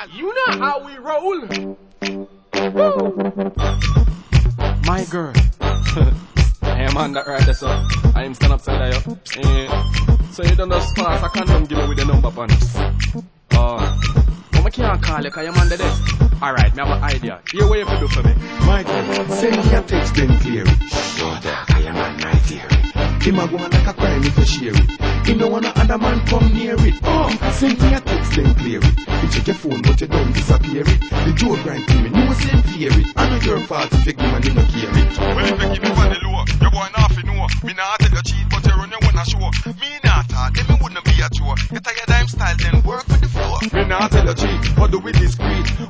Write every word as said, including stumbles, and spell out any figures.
You know how we roll. My girl. I am on that right there, so I am stand upside of you. Eh, so you don't just pass a condom, give me with the number on it. Oh. I can't call you because you're on the desk. Alright, me have an idea. Here, what you can do for me? My girl, send me a text then clear it. Sure, that I am on my theory. Him a go on like a crime if you share it. He no want no other man come near it. Oh, send me a text then clear it. You check your phone but you don't disappear it. The Joe grind to me, no send fear it. I know your fault if you give man you no care it. Well if you give me for the low, your boy not fi know. Me nah tell you cheat but you run your wanna show. Me nah thought, then me wouldn't be a chore. You tie your dime style then work with the floor. Me nah tell you cheat, but do with this